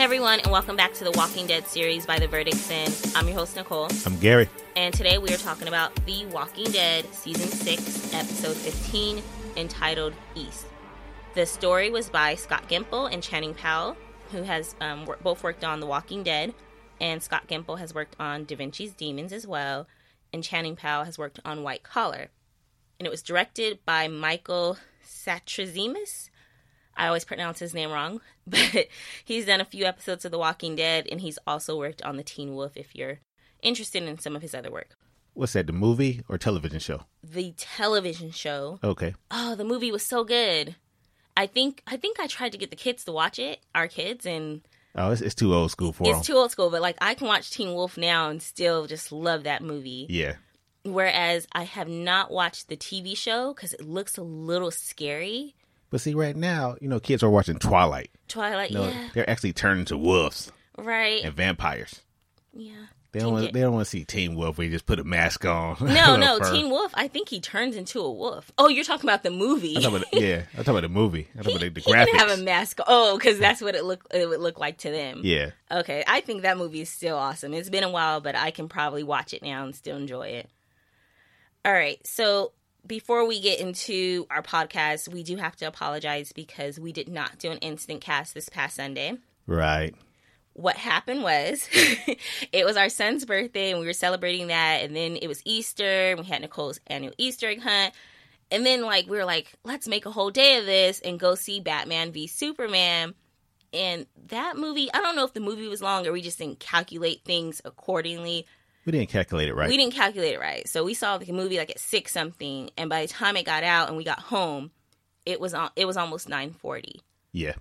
everyone, and welcome back to the Walking Dead series by The Verdict Sin. I'm your host, Nicole. I'm Gary. And today we are talking about The Walking Dead Season 6, Episode 15, entitled East. The story was by Scott Gimple and Channing Powell, who has both worked on The Walking Dead, and Scott Gimple has worked on Da Vinci's Demons as well, and Channing Powell has worked on White Collar. And it was directed by Michael Satrazemis. I always pronounce his name wrong, but he's done a few episodes of The Walking Dead, and he's also worked on The Teen Wolf if you're interested in some of his other work. What's that, the movie or television show? The television show. Okay. Oh, the movie was so good. I think I tried to get the kids to watch it, our kids, and... Oh, it's too old school for them. It's too old school, but, like, I can watch Teen Wolf now and still just love that movie. Yeah. Whereas I have not watched the TV show because it looks a little scary. But see, right now, kids are watching Twilight. Yeah. They're actually turning to wolves. Right. And vampires. Yeah. They don't want to see Teen Wolf where you just put a mask on. No, Teen Wolf, I think he turns into a wolf. Oh, you're talking about the movie. I'm talking about the movie. I'm talking about the graphics. He didn't have a mask. Oh, because that's what it would look like to them. Yeah. Okay, I think that movie is still awesome. It's been a while, but I can probably watch it now and still enjoy it. All right, so before we get into our podcast, we do have to apologize because we did not do an instant cast this past Sunday. Right. What happened was, it was our son's birthday, and we were celebrating that, and then it was Easter, and we had Nicole's annual Easter egg hunt, and then, we were like, let's make a whole day of this and go see Batman v Superman, and that movie, I don't know if the movie was long, or we just didn't calculate things accordingly. We didn't calculate it right. We didn't calculate it right, so we saw the movie, at 6-something, and by the time it got out and we got home, it was almost 9:40. Yeah.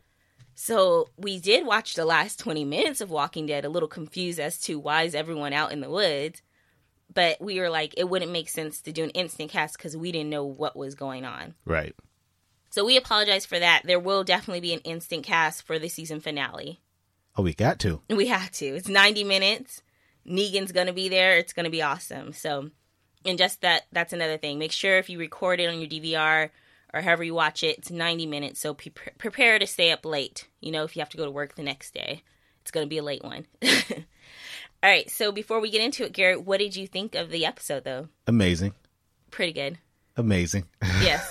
So we did watch the last 20 minutes of Walking Dead, a little confused as to why is everyone out in the woods. But we were like, it wouldn't make sense to do an instant cast because we didn't know what was going on. Right. So we apologize for that. There will definitely be an instant cast for the season finale. Oh, we got to. We have to. It's 90 minutes. Negan's going to be there. It's going to be awesome. So, and just that's another thing. Make sure if you record it on your DVR or however you watch it, it's 90 minutes, so prepare to stay up late. If you have to go to work the next day. It's going to be a late one. All right, so before we get into it, Garrett, what did you think of the episode, though? Amazing. Pretty good. Amazing. Yes.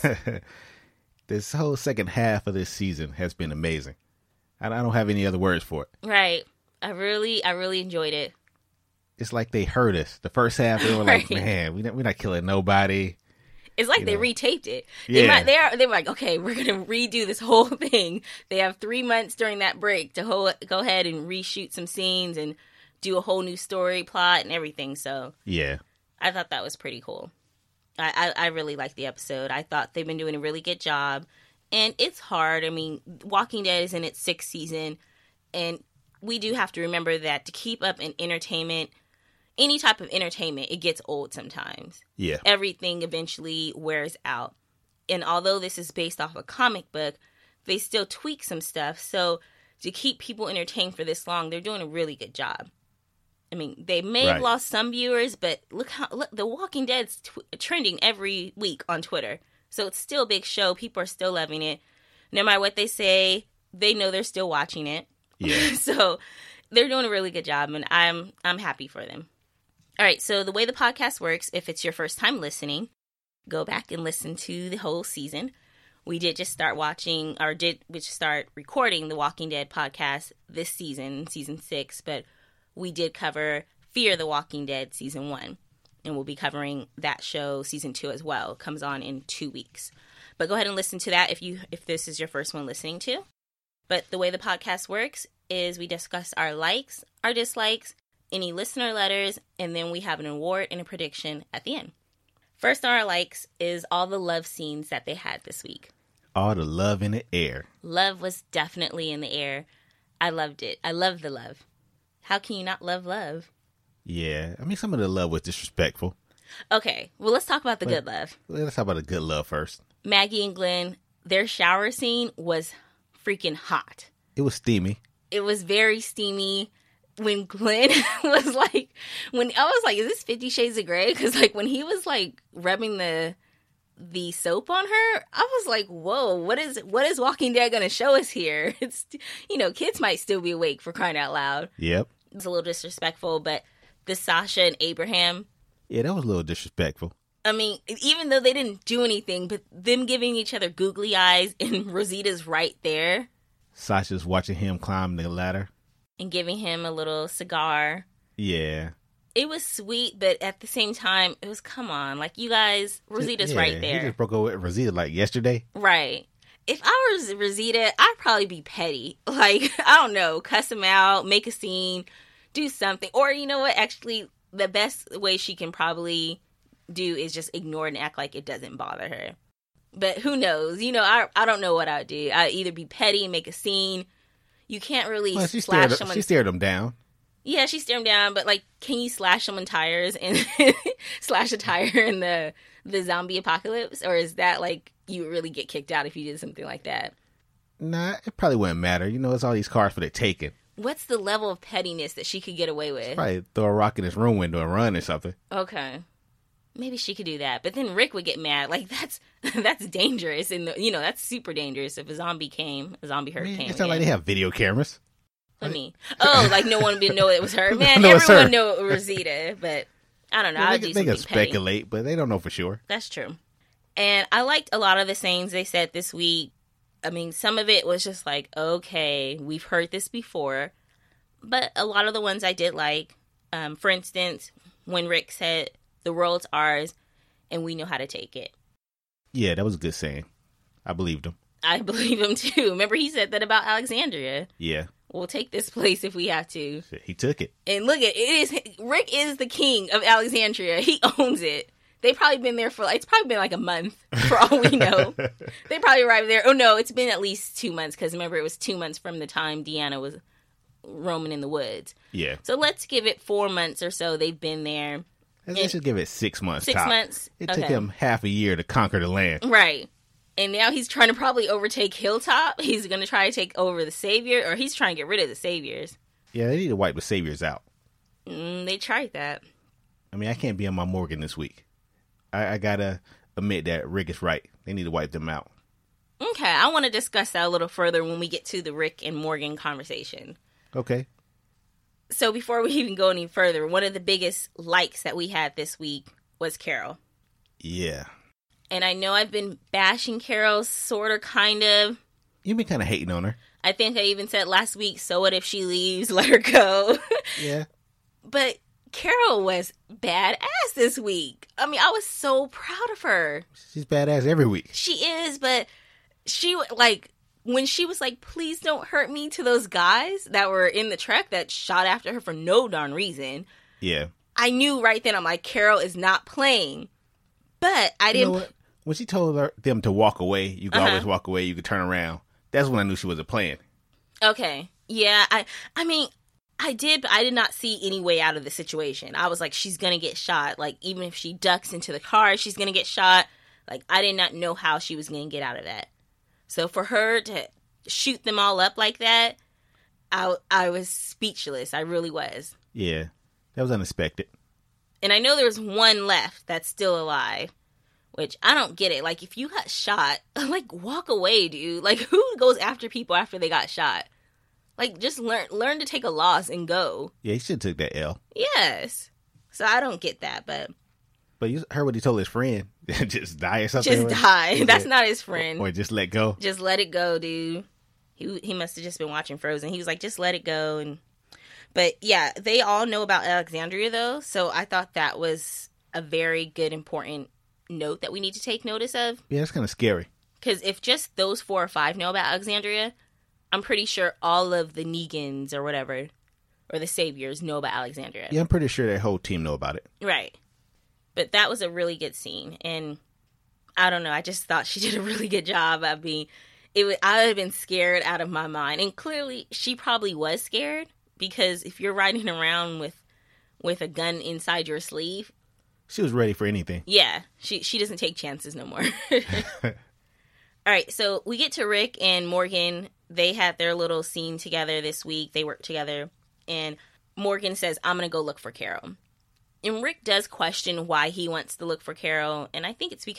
This whole second half of this season has been amazing. I don't have any other words for it. Right. I really enjoyed it. It's like they heard us. The first half, they were like, man, we're not killing nobody. It's like they retaped it. Yeah. They were like, okay, we're going to redo this whole thing. They have 3 months during that break to go ahead and reshoot some scenes and do a whole new story plot and everything. So yeah, I thought that was pretty cool. I really liked the episode. I thought they've been doing a really good job. And it's hard. I mean, Walking Dead is in its 6th season. And we do have to remember that to keep up in entertainment, any type of entertainment, it gets old sometimes. Yeah. Everything eventually wears out. And although this is based off a comic book, they still tweak some stuff. So to keep people entertained for this long, they're doing a really good job. I mean, they may have lost some viewers, but look, The Walking Dead's trending every week on Twitter. So it's still a big show. People are still loving it. No matter what they say, they know they're still watching it. Yeah. So they're doing a really good job, and I'm happy for them. All right, so the way the podcast works, if it's your first time listening, go back and listen to the whole season. We did just start recording the Walking Dead podcast this season, season 6, but we did cover Fear the Walking Dead season 1, and we'll be covering that show season 2 as well. It comes on in 2 weeks. But go ahead and listen to that if this is your first one listening to. But the way the podcast works is we discuss our likes, our dislikes, any listener letters, and then we have an award and a prediction at the end. First on our likes is all the love scenes that they had this week. All the love in the air. Love was definitely in the air. I loved it. I love the love. How can you not love love? Yeah. I mean, some of the love was disrespectful. Okay. Well, let's talk about the good love. Let's talk about the good love first. Maggie and Glenn, their shower scene was freaking hot. It was steamy. It was very steamy. When Glenn was like, when I was like, is this 50 Shades of Grey? Because when he was rubbing the the soap on her, I was like, whoa, what is Walking Dead going to show us here? It's, kids might still be awake, for crying out loud. Yep. It's a little disrespectful, but the Sasha and Abraham. Yeah, that was a little disrespectful. I mean, even though they didn't do anything, but them giving each other googly eyes and Rosita's right there. Sasha's watching him climb the ladder. And giving him a little cigar. Yeah. It was sweet, but at the same time, it was, come on. Like, you guys, Rosita's right there. He just broke up with Rosita like yesterday. Right. If I was Rosita, I'd probably be petty. Like, I don't know, cuss him out, make a scene, do something. Or, you know what, actually, the best way she can probably do is just ignore it and act like it doesn't bother her. But who knows? I don't know what I'd do. I'd either be petty and make a scene. You can't really slash someone. She stared him down. Yeah, she stared him down, but, like, can you slash someone's tires and slash a tire in the zombie apocalypse? Or is that, like, you would really get kicked out if you did something like that? Nah, it probably wouldn't matter. It's all these cars for the taking. What's the level of pettiness that she could get away with? Probably throw a rock in his room window and run or something. Okay. Maybe she could do that. But then Rick would get mad. Like, that's dangerous. And, that's super dangerous if a zombie herd came. It's not like they have video cameras. I mean, like no one would know it was her. Man, everyone knew it was Rosita. But I don't know. Yeah, I'll do something they can petty. speculate, but they don't know for sure. That's true. And I liked a lot of the sayings they said this week. I mean, some of it was just like, okay, we've heard this before. But a lot of the ones I did like. For instance, when Rick said, the world's ours, and we know how to take it. Yeah, that was a good saying. I believed him. I believe him, too. Remember, he said that about Alexandria. Yeah. We'll take this place if we have to. He took it. And look, Rick is the king of Alexandria. He owns it. They've probably been there it's probably been like a month, for all we know. They probably arrived there. Oh, no, it's been at least 2 months, because remember, it was 2 months from the time Deanna was roaming in the woods. Yeah. So let's give it 4 months or so they've been there. Let's just give it 6 months. 6 months. It took him half a year to conquer the land. Right. And now he's trying to probably overtake Hilltop. He's going to try to take over the Savior, or he's trying to get rid of the Saviors. Yeah, they need to wipe the Saviors out. They tried that. I mean, I can't be on my Morgan this week. I got to admit that Rick is right. They need to wipe them out. Okay, I want to discuss that a little further when we get to the Rick and Morgan conversation. Okay. So before we even go any further, one of the biggest likes that we had this week was Carol. Yeah. And I know I've been bashing Carol, sort of, kind of. You've been kind of hating on her. I think I even said last week, so what if she leaves? Let her go. Yeah. But Carol was badass this week. I mean, I was so proud of her. She's badass every week. She is, but she, like, when she was like, please don't hurt me, to those guys that were in the truck that shot after her for no darn reason. Yeah. I knew right then, I'm like, Carol is not playing. But I didn't. You know what? When she told them to walk away, you could always walk away, you could turn around. That's when I knew she wasn't playing. Okay. Yeah. I mean, I did, but I did not see any way out of the situation. I was like, she's going to get shot. Like, even if she ducks into the car, she's going to get shot. Like, I did not know how she was going to get out of that. So for her to shoot them all up like that, I was speechless. I really was. Yeah. That was unexpected. And I know there's one left that's still alive, which I don't get it. Like, if you got shot, like, walk away, dude. Like, who goes after people after they got shot? Like, just learn to take a loss and go. Yeah, he should have took that L. Yes. So I don't get that, but you heard what he told his friend. Just die or something? Just die. That's not his friend. Or just let go? Just let it go, dude. He must have just been watching Frozen. He was like, just let it go. But yeah, they all know about Alexandria, though. So I thought that was a very good, important note that we need to take notice of. Yeah, it's kind of scary. Because if just those 4 or 5 know about Alexandria, I'm pretty sure all of the Negans or whatever, or the Saviors, know about Alexandria. Yeah, I'm pretty sure that whole team know about it. Right. But that was a really good scene. And I don't know, I just thought she did a really good job. I would have been scared out of my mind. And clearly, she probably was scared. Because if you're riding around with a gun inside your sleeve, she was ready for anything. Yeah, she doesn't take chances no more. All right, so we get to Rick and Morgan. They had their little scene together this week. They worked together. And Morgan says, I'm going to go look for Carol. And Rick does question why he wants to look for Carol. And I think it's because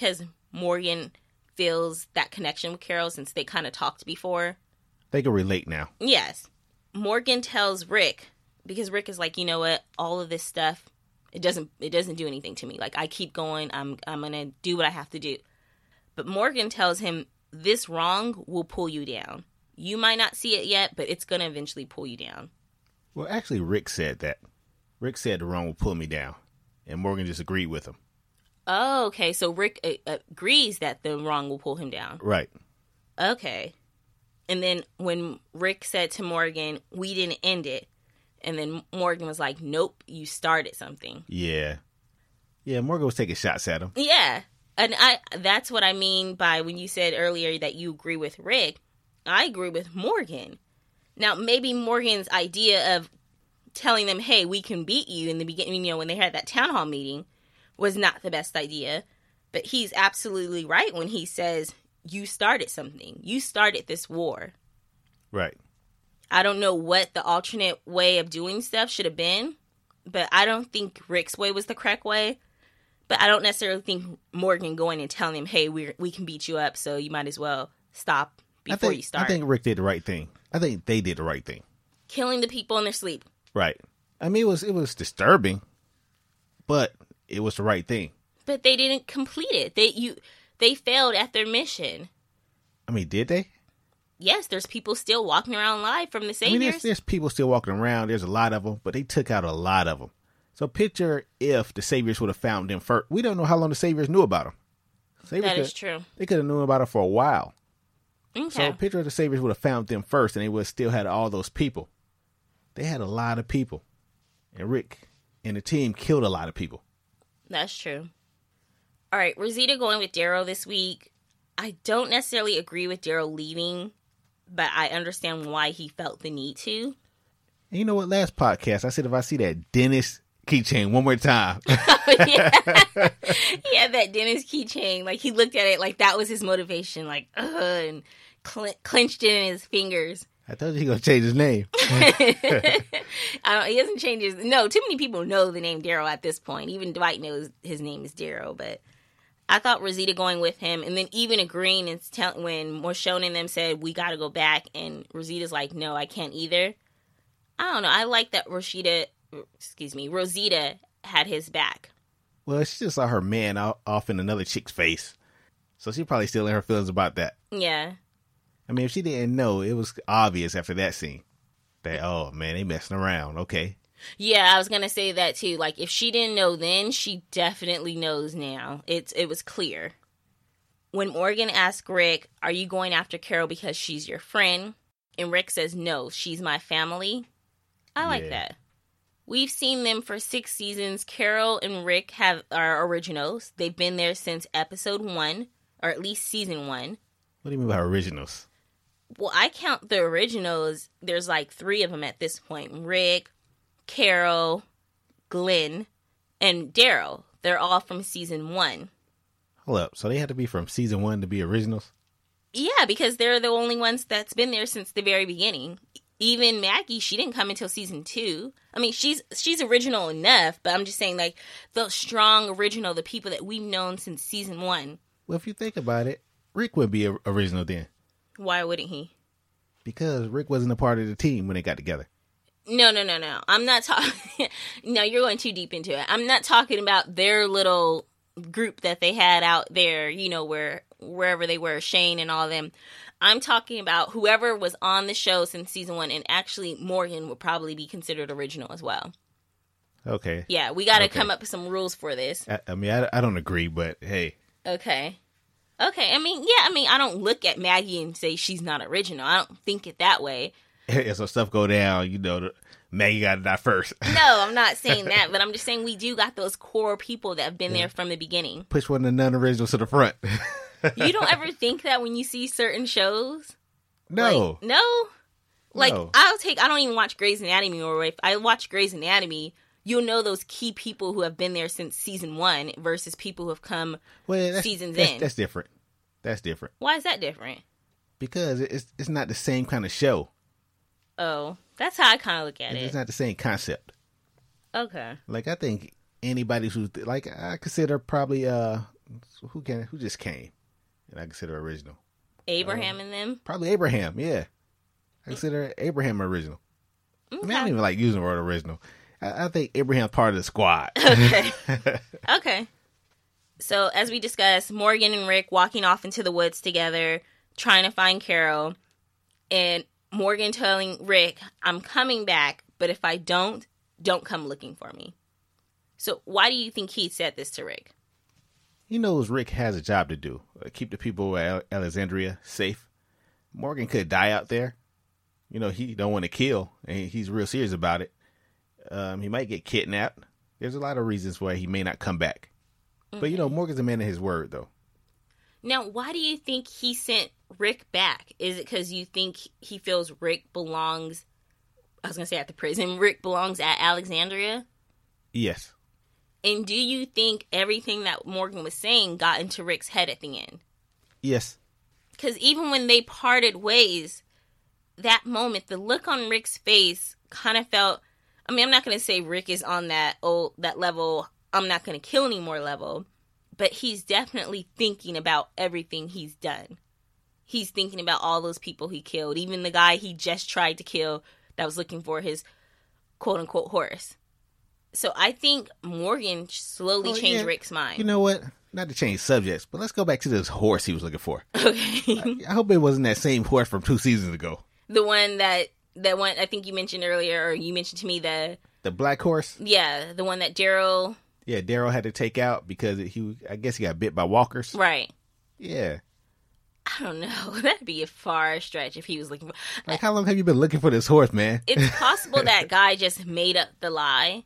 Morgan feels that connection with Carol since they kind of talked before. They can relate now. Yes. Morgan tells Rick, because Rick is like, you know what, all of this stuff, it doesn't do anything to me. Like, I keep going, I'm going to do what I have to do. But Morgan tells him, this wrong will pull you down. You might not see it yet, but it's going to eventually pull you down. Well, actually, Rick said that. Rick said the wrong will pull me down. And Morgan just agreed with him. Oh, okay. So Rick agrees that the wrong will pull him down. Right. Okay. And then when Rick said to Morgan, we didn't end it. And then Morgan was like, nope, you started something. Yeah. Yeah, Morgan was taking shots at him. Yeah. And that's what I mean by when you said earlier that you agree with Rick. I agree with Morgan. Now, maybe Morgan's idea of telling them, hey, we can beat you in the beginning, you know, when they had that town hall meeting was not the best idea. But he's absolutely right when he says, you started something. You started this war. Right. I don't know what the alternate way of doing stuff should have been, but I don't think Rick's way was the correct way. But I don't necessarily think Morgan going and telling him, hey, we can beat you up, so you might as well stop before you start. I think Rick did the right thing. I think they did the right thing. Killing the people in their sleep. Right. I mean, it was disturbing, but it was the right thing. But they didn't complete it. They failed at their mission. I mean, did they? Yes, there's people still walking around alive from the Saviors. I mean, there's people still walking around. There's a lot of them, but they took out a lot of them. So picture if the Saviors would have found them first. We don't know how long the Saviors knew about them. That is true. They could have known about them for a while. Okay. So picture if the Saviors would have found them first and they would have still had all those people. They had a lot of people. And Rick and the team killed a lot of people. That's true. All right, Rosita going with Daryl this week. I don't necessarily agree with Daryl leaving, but I understand why he felt the need to. And you know what? Last podcast, I said if I see that Dennis keychain one more time. Yeah. He had that Dennis keychain. Like, he looked at it like that was his motivation. Like, and clenched it in his fingers. I told you he going to change his name. He doesn't change his... No, too many people know the name Daryl at this point. Even Dwight knows his name is Daryl, but... I thought Rosita going with him, and then even agreeing and when Morshone and them said, we got to go back, and Rosita's like, no, I can't either. I don't know. I like that Rosita had his back. Well, she just saw her man off in another chick's face. So she probably still in her feelings about that. Yeah. I mean, if she didn't know, it was obvious after that scene. That, oh, man, they messing around. Okay. Yeah, I was going to say that too. Like, if she didn't know then, she definitely knows now. It was clear. When Morgan asked Rick, are you going after Carol because she's your friend? And Rick says, no, she's my family. I like that. We've seen them for 6 seasons. Carol and Rick are originals. They've been there since episode 1, or at least season 1. What do you mean by originals? Well, I count the originals. There's like 3 of them at this point. Rick, Carol, Glenn, and Daryl. They're all from season 1. Hold up. So they had to be from season 1 to be originals? Yeah, because they're the only ones that's been there since the very beginning. Even Maggie, she didn't come until season 2. I mean, she's original enough, but I'm just saying, like, the strong original, the people that we've known since season 1. Well, if you think about it, Rick would be original then. Why wouldn't he? Because Rick wasn't a part of the team when they got together. No. I'm not talking... No, you're going too deep into it. I'm not talking about their little group that they had out there, you know, wherever they were, Shane and all of them. I'm talking about whoever was on the show since season 1, and actually Morgan would probably be considered original as well. Okay. Yeah, we got to come up with some rules for this. I mean, I don't agree, but hey. Okay. I mean, I don't look at Maggie and say she's not original. I don't think it that way. As some stuff go down, you know, Maggie got to die first. No, I'm not saying that, but I'm just saying we do got those core people that have been there from the beginning. Push one of the non-originals to the front. You don't ever think that when you see certain shows? No. Like, no? Like, no. I don't even watch Grey's Anatomy, or if I watch Grey's Anatomy, you'll know those key people who have been there since season 1 versus people who have come seasons in. That's different. That's different. Why is that different? Because it's not the same kind of show. Oh, that's how I kind of look at it. It's not the same concept. Okay. Like, I think anybody who's, like, I consider probably who just came, and I consider original. Abraham and them? Probably Abraham, yeah. I consider Abraham original. Okay. I mean, I don't even like using the word original. I think Abraham's part of the squad. Okay. Okay. So, as we discussed, Morgan and Rick walking off into the woods together, trying to find Carol, and Morgan telling Rick, I'm coming back, but if I don't come looking for me. So, why do you think he said this to Rick? He knows Rick has a job to do. Keep the people at Alexandria safe. Morgan could die out there. You know, he don't want to kill, and he's real serious about it. He might get kidnapped. There's a lot of reasons why he may not come back. Mm-hmm. But, you know, Morgan's a man of his word, though. Now, why do you think he sent Rick back? Is it because you think he feels Rick belongs, I was going to say at the prison, Rick belongs at Alexandria? Yes. And do you think everything that Morgan was saying got into Rick's head at the end? Yes. Because even when they parted ways, that moment, the look on Rick's face kind of felt, I mean, I'm not going to say Rick is on that level, I'm not going to kill anymore level, but he's definitely thinking about everything he's done. He's thinking about all those people he killed, even the guy he just tried to kill that was looking for his quote-unquote horse. So I think Morgan slowly changed Rick's mind. You know what? Not to change subjects, but let's go back to this horse he was looking for. Okay. I hope it wasn't that same horse from 2 seasons ago. The one that one I think you mentioned earlier, or you mentioned to me the black horse? Yeah, the one that Daryl... Yeah, Daryl had to take out because I guess he got bit by walkers. Right. Yeah. I don't know. That'd be a far stretch if he was looking for... Like, how long have you been looking for this horse, man? It's possible that guy just made up the lie,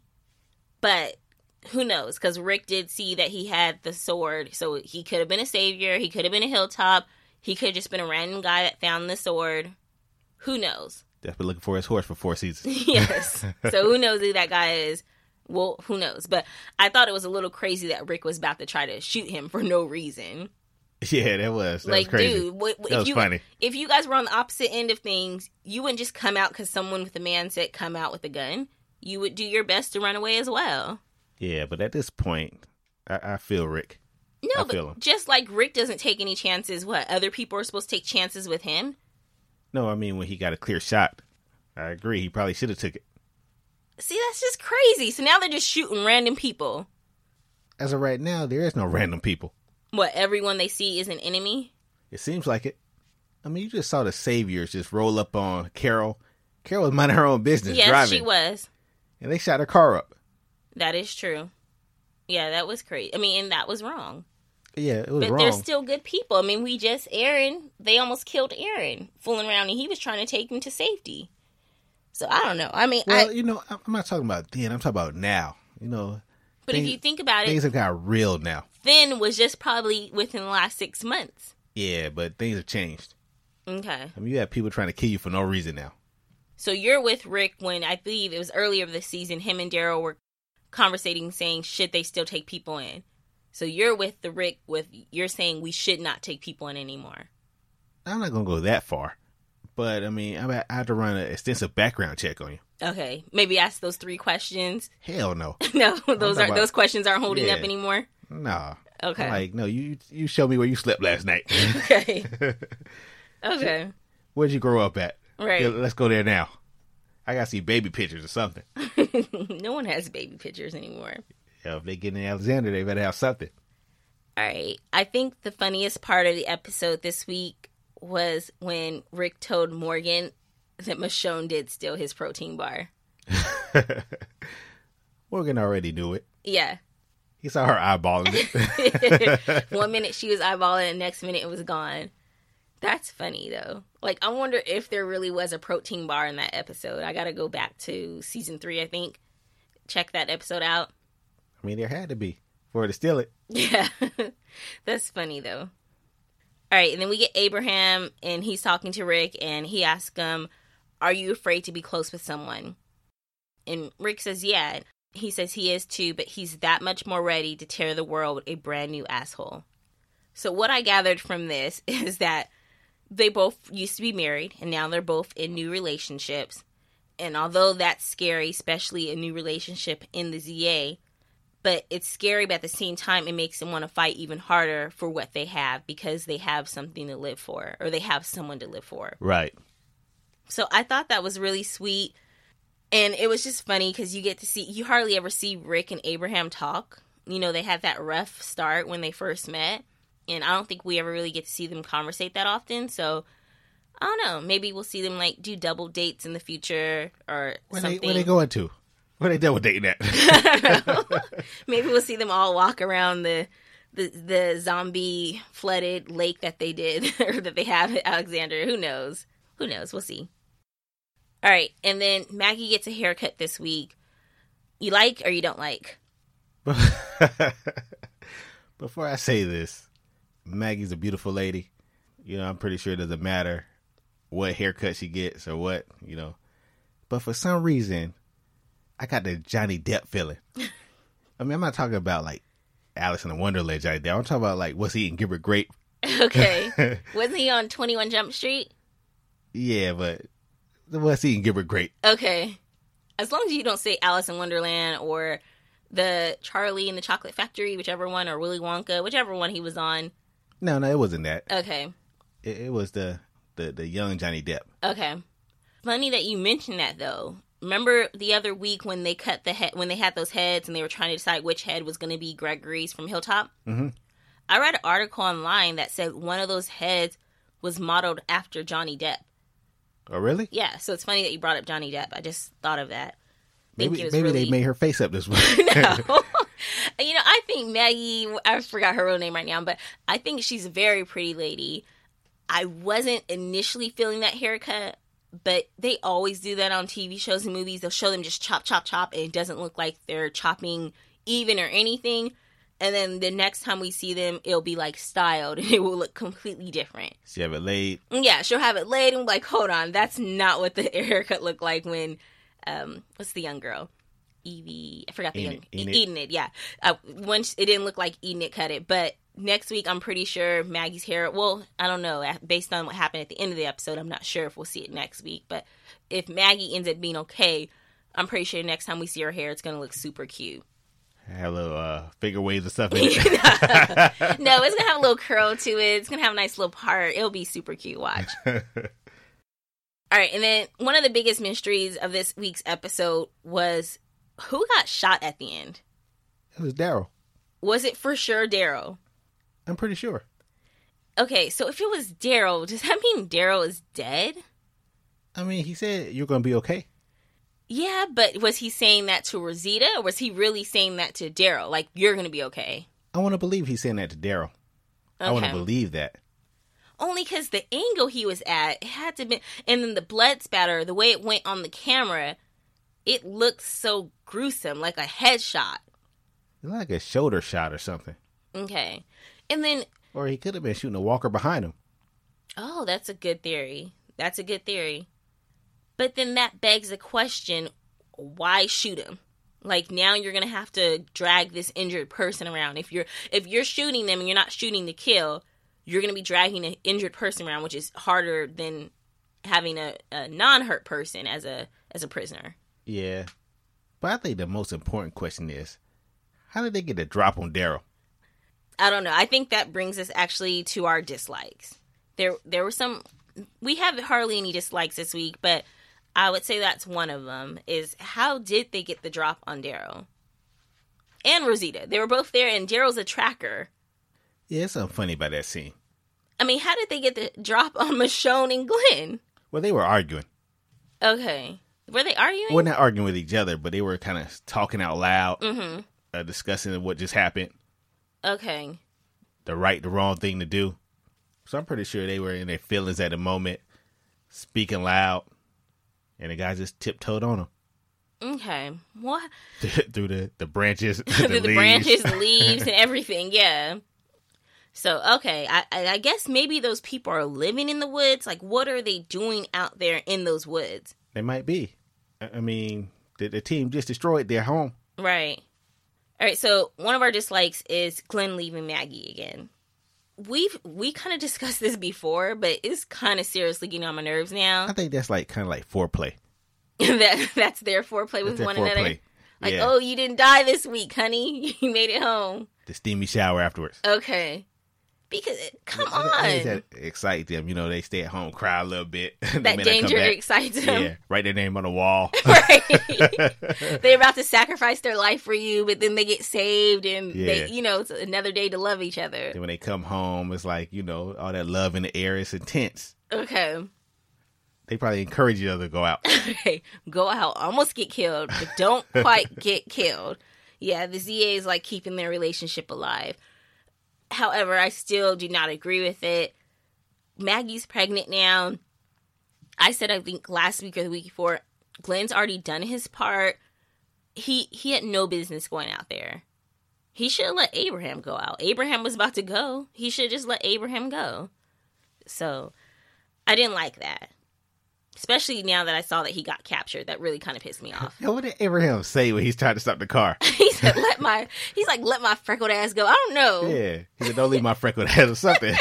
but who knows? Because Rick did see that he had the sword, so he could have been a savior, he could have been a hilltop, he could have just been a random guy that found the sword. Who knows? Just been looking for his horse for 4 seasons. Yes. So who knows who that guy is? Well, who knows? But I thought it was a little crazy that Rick was about to try to shoot him for no reason. Yeah, that was like, crazy. Dude, that was funny. If you guys were on the opposite end of things, you wouldn't just come out because someone with a man said come out with a gun. You would do your best to run away as well. Yeah, but at this point, I feel Rick. No, but just like Rick doesn't take any chances, what, other people are supposed to take chances with him? No, I mean, when he got a clear shot, I agree. He probably should have took it. See, that's just crazy. So now they're just shooting random people. As of right now, there is no random people. What, everyone they see is an enemy? It seems like it. I mean, you just saw the saviors just roll up on Carol. Carol was minding her own business driving. Yes, she was. And they shot her car up. That is true. Yeah, that was crazy. I mean, and that was wrong. Yeah, it was wrong. But they're still good people. I mean, they almost killed Aaron fooling around, and he was trying to take him to safety. So, I don't know. I mean, you know, I'm not talking about then. I'm talking about now. You know. But if you think about it. Things have got real now. Then was just probably within the last 6 months. Yeah, but things have changed. Okay. I mean, you have people trying to kill you for no reason now. So you're with Rick when I believe it was earlier this season, him and Daryl were conversating saying, should they still take people in? So you're with the Rick you're saying we should not take people in anymore. I'm not going to go that far. But, I mean, I have to run an extensive background check on you. Okay. Maybe ask those 3 questions. Hell no. No, those questions aren't holding up anymore? No. Okay. Like, no, you show me where you slept last night. Okay. Okay. Where'd you grow up at? Right. Yeah, let's go there now. I got to see baby pictures or something. No one has baby pictures anymore. Yeah, if they get in Alexander, they better have something. All right. I think the funniest part of the episode this week was when Rick told Morgan that Michonne did steal his protein bar. Morgan already knew it. Yeah. He saw her eyeballing it. 1 minute she was eyeballing it, the next minute it was gone. That's funny, though. Like, I wonder if there really was a protein bar in that episode. I gotta go back to season 3, I think. Check that episode out. I mean, there had to be for her to steal it. Yeah. That's funny, though. All right, and then we get Abraham, and he's talking to Rick, and he asks him, are you afraid to be close with someone? And Rick says, yeah. He says he is too, but he's that much more ready to tear the world a brand new asshole. So what I gathered from this is that they both used to be married, and now they're both in new relationships. And although that's scary, especially a new relationship in the ZA, but it's scary, but at the same time, it makes them want to fight even harder for what they have because they have something to live for, or they have someone to live for. Right. So I thought that was really sweet. And it was just funny because you hardly ever see Rick and Abraham talk. You know, they had that rough start when they first met. And I don't think we ever really get to see them conversate that often. So, I don't know. Maybe we'll see them, like, do double dates in the future or something. Where they going to? Where they double dating at? I don't know. Maybe we'll see them all walk around the zombie flooded lake that they did, or that they have at Alexandria. Who knows? Who knows? We'll see. All right. And then Maggie gets a haircut this week. You like or you don't like? Before I say this, Maggie's a beautiful lady. You know, I'm pretty sure it doesn't matter what haircut she gets or what, you know. But for some reason, I got the Johnny Depp feeling. I mean, I'm not talking about like Alice in the Wonderland Johnny Depp. I'm talking about like, what's he eating? Gilbert Grape? Okay. Wasn't he on 21 Jump Street? Yeah, but what's he eating? Gilbert Grape? Okay. As long as you don't say Alice in Wonderland or the Charlie and the Chocolate Factory, whichever one, or Willy Wonka, whichever one he was on. No, it wasn't that. Okay. It was the young Johnny Depp. Okay. Funny that you mentioned that, though. Remember the other week when they cut the head, when they had those heads and they were trying to decide which head was going to be Gregory's from Hilltop? Mm-hmm. I read an article online that said one of those heads was modeled after Johnny Depp. Oh, really? Yeah, so it's funny that you brought up Johnny Depp. I just thought of that. Maybe they made her face up this way. No. You know, I think Maggie, I forgot her real name right now, but I think she's a very pretty lady. I wasn't initially feeling that haircut, but they always do that on TV shows and movies. They'll show them just chop, chop, chop, and it doesn't look like they're chopping even or anything. And then the next time we see them, it'll be like styled and it will look completely different. She have it laid. Yeah, she'll have it laid and like, hold on, that's not what the haircut looked like when, what's the young girl? Evie, I forgot the young, Enid, yeah. Once it didn't look like Enid cut it, but next week I'm pretty sure Maggie's hair, well, I don't know, based on what happened at the end of the episode, I'm not sure if we'll see it next week, but if Maggie ends up being okay, I'm pretty sure next time we see her hair, it's going to look super cute. Have little finger waves and stuff in it. No, it's going to have a little curl to it. It's going to have a nice little part. It'll be super cute. Watch. All right. And then one of the biggest mysteries of this week's episode was who got shot at the end? It was Daryl. Was it for sure Daryl? I'm pretty sure. Okay. So if it was Daryl, does that mean Daryl is dead? I mean, he said you're going to be okay. Yeah, but was he saying that to Rosita, or was he really saying that to Daryl? Like, you're going to be okay. I want to believe he's saying that to Daryl. Okay. I want to believe that. Only because the angle he was at, it had to be, and then the blood spatter, the way it went on the camera, it looked so gruesome, like a headshot. Like a shoulder shot or something. Okay. And then... Or he could have been shooting a walker behind him. Oh, that's a good theory. That's a good theory. But then that begs the question, why shoot him? Like, now you're going to have to drag this injured person around. If you're shooting them and you're not shooting to kill, you're going to be dragging an injured person around, which is harder than having a non-hurt person as a prisoner. Yeah. But I think the most important question is, how did they get a drop on Daryl? I don't know. I think that brings us actually to our dislikes. There were some... We have hardly any dislikes this week, but I would say that's one of them, is how did they get the drop on Daryl? And Rosita. They were both there, and Daryl's a tracker. Yeah, there's something funny about that scene. I mean, how did they get the drop on Michonne and Glenn? Well, they were arguing. Okay. Were they arguing? Well, not arguing with each other, but they were kind of talking out loud, discussing what just happened. Okay. The right, the wrong thing to do. So I'm pretty sure they were in their feelings at the moment, speaking loud, and the guy just tiptoed on them. Okay. What? Through the branches, Through the branches, the leaves, and everything, yeah. So, okay, I guess maybe those people are living in the woods. Like, what are they doing out there in those woods? They might be. I mean, the team just destroyed their home. Right. All right, so one of our dislikes is Glenn leaving Maggie again. We kind of discussed this before, but it's kind of seriously getting on my nerves now. I think that's kind of like foreplay. That's their foreplay with one another. Like, Yeah. oh, you didn't die this week, honey. You made it home. The steamy shower afterwards. Okay. Because, come on. I think that excites them. You know, they stay at home, cry a little bit. That danger excites them. Yeah, write their name on the wall. Right. They're about to sacrifice their life for you, but then they get saved and they, it's another day to love each other. Then when they come home, it's like, all that love in the air is intense. Okay. They probably encourage each other to go out. Okay. Go out. Almost get killed, but don't quite get killed. Yeah, the ZA is like keeping their relationship alive. However, I still do not agree with it. Maggie's pregnant now. I said, I think last week or the week before, Glenn's already done his part. He had no business going out there. He should have let Abraham go out. Abraham was about to go. He should have just let Abraham go. So, I didn't like that. Especially now that I saw that he got captured. That really kind of pissed me off. Yo, what did Abraham say when he's trying to stop the car? He said, let my freckled ass go. I don't know. Yeah. He said, don't leave my freckled ass or something.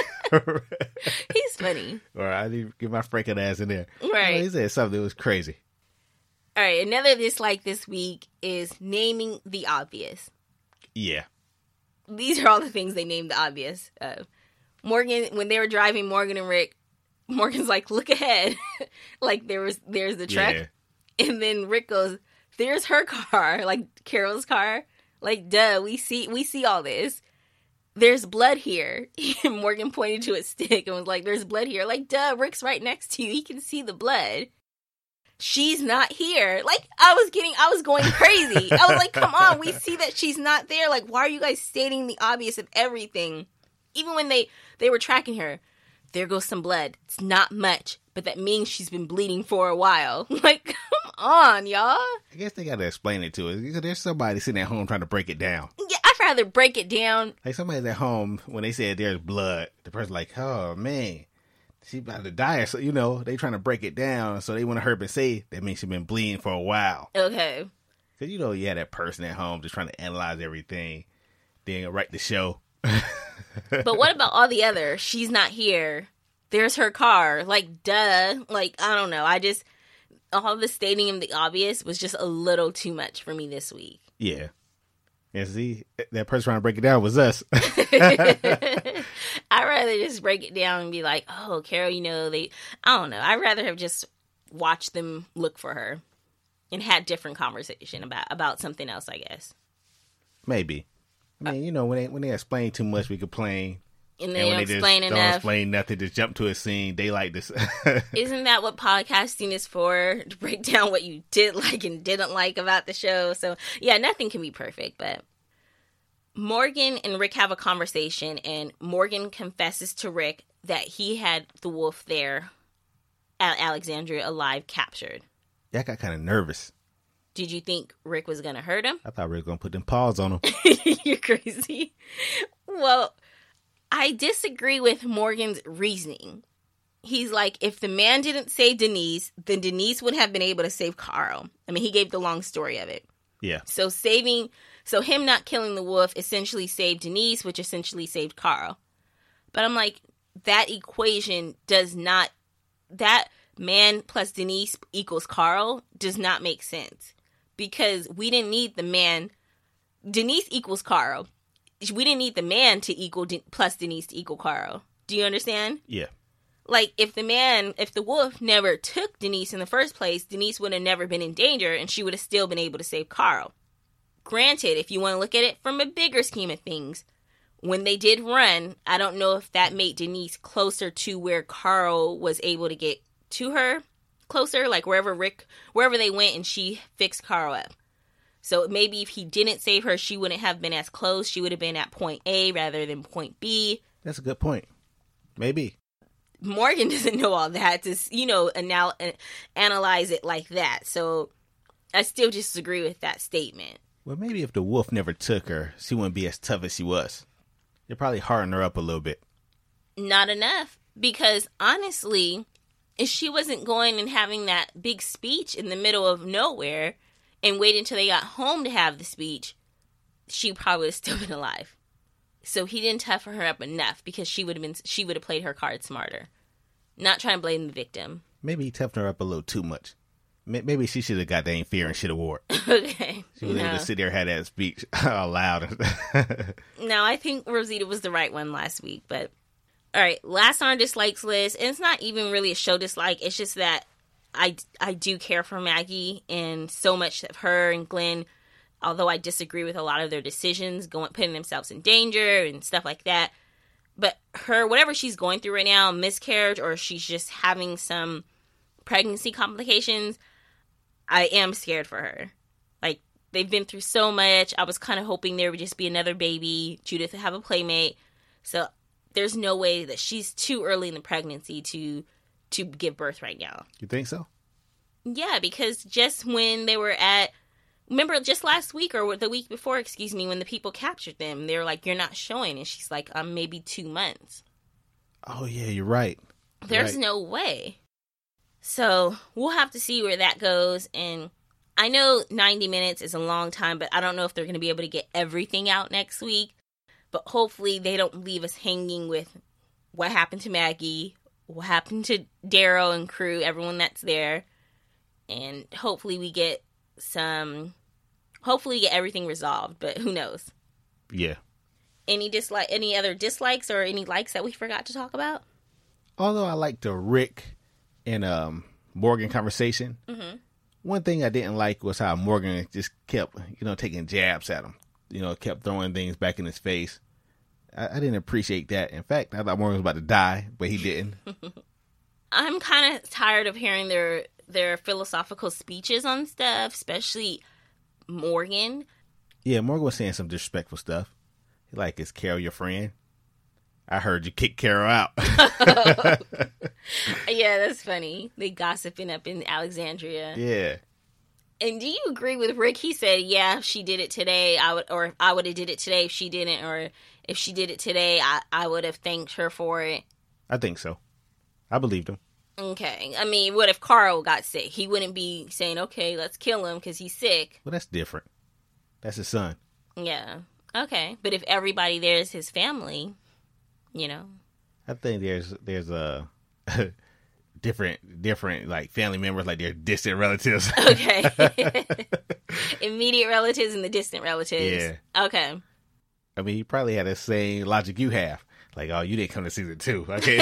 He's funny. Or I need to get my freckled ass in there. Right. He said something that was crazy. All right. Another dislike this week is naming the obvious. Yeah. These are all the things they named the obvious. Morgan, when they were driving Morgan and Rick, Morgan's like, look ahead. Like there's the truck. Yeah. And then Rick goes, there's her car, like Carol's car. Like, duh, we see all this. There's blood here. And Morgan pointed to a stick and was like, there's blood here. Like, duh, Rick's right next to you. He can see the blood. She's not here. Like, I was going crazy. I was like, come on, we see that she's not there. Like, why are you guys stating the obvious of everything? Even when they were tracking her. There goes some blood. It's not much, but that means she's been bleeding for a while. Like, come on, y'all. I guess they got to explain it to us because there's somebody sitting at home trying to break it down. Yeah, I'd rather break it down. Like somebody's at home when they said there's blood. The person's like, oh, man, she about to die. So, they trying to break it down. So they want to hurry and say that means she's been bleeding for a while. Okay. Because, you had that person at home just trying to analyze everything. Then write the show. But what about all the other? She's not here. There's her car. Like, duh. Like, I don't know. All the stating of the obvious was just a little too much for me this week. Yeah. And see, that person trying to break it down was us. I'd rather just break it down and be like, oh, Carol, I don't know. I'd rather have just watched them look for her and had different conversation about something else, I guess. Maybe. I mean, when they explain too much, we complain. And they don't explain enough. Don't explain nothing, just jump to a scene. They like this. Isn't that what podcasting is for? To break down what you did like and didn't like about the show. So, yeah, nothing can be perfect. But Morgan and Rick have a conversation, and Morgan confesses to Rick that he had the wolf there at Alexandria alive, captured. Yeah, I got kind of nervous. Did you think Rick was going to hurt him? I thought Rick was going to put them paws on him. You're crazy. Well, I disagree with Morgan's reasoning. He's like, if the man didn't save Denise, then Denise would have been able to save Carl. I mean, he gave the long story of it. Yeah. So him not killing the wolf essentially saved Denise, which essentially saved Carl. But I'm like, that equation that man plus Denise equals Carl does not make sense. Because we didn't need the man. Denise equals Carl. We didn't need the man to equal plus Denise to equal Carl. Do you understand? Yeah. Like, if the wolf never took Denise in the first place, Denise would have never been in danger, and she would have still been able to save Carl. Granted, if you want to look at it from a bigger scheme of things, when they did run, I don't know if that made Denise closer to where Carl was able to get to her closer, like wherever they went, and she fixed Carl up. So maybe if he didn't save her, she wouldn't have been as close. She would have been at point A rather than point B. That's a good point. Maybe. Morgan doesn't know all that to, analyze it like that. So I still disagree with that statement. Well, maybe if the wolf never took her, she wouldn't be as tough as she was. It probably hardened her up a little bit. Not enough. Because honestly, if she wasn't going and having that big speech in the middle of nowhere and waited until they got home to have the speech, she probably would have still been alive. So he didn't toughen her up enough because she would have played her card smarter. Not trying to blame the victim. Maybe he toughened her up a little too much. Maybe she should have got the Ain't Fear and Shit award. Okay. She was able to sit there and have that speech aloud. No, I think Rosita was the right one last week. But, all right, last on our dislikes list. And it's not even really a show dislike. It's just that I do care for Maggie and so much of her and Glenn, although I disagree with a lot of their decisions, putting themselves in danger and stuff like that. But her, whatever she's going through right now, miscarriage, or she's just having some pregnancy complications, I am scared for her. Like, they've been through so much. I was kind of hoping there would just be another baby, Judith would have a playmate. So there's no way that she's too early in the pregnancy to give birth right now. You think so? Yeah, because just when they were remember just last week or the week before, excuse me, when the people captured them, they were like, "You're not showing," and she's like, "Maybe 2 months." Oh yeah, you're right. There's no way. So we'll have to see where that goes. And I know 90 minutes is a long time, but I don't know if they're going to be able to get everything out next week. But hopefully they don't leave us hanging with what happened to Maggie, what happened to Daryl and crew, everyone that's there. And hopefully we get everything resolved, but who knows? Yeah. Any other dislikes or any likes that we forgot to talk about? Although I like the Rick and Morgan conversation, one thing I didn't like was how Morgan just kept, taking jabs at him. Kept throwing things back in his face. I didn't appreciate that. In fact, I thought Morgan was about to die, but he didn't. I'm kind of tired of hearing their philosophical speeches on stuff, especially Morgan. Yeah, Morgan was saying some disrespectful stuff. Like, is Carol your friend? I heard you kick Carol out. Yeah, that's funny. They gossiping up in Alexandria. Yeah. And do you agree with Rick? He said, yeah, if she did it today, I would have did it today if she didn't, or if she did it today, I would have thanked her for it. I think so. I believed him. Okay. I mean, what if Carl got sick? He wouldn't be saying, okay, let's kill him because he's sick. Well, that's different. That's his son. Yeah. Okay. But if everybody there is his family, I think there's a different like family members, like they're distant relatives. Okay. Immediate relatives and the distant relatives. Yeah. Okay. I mean, he probably had the same logic you have. Like, oh, you didn't come to season 2. Okay.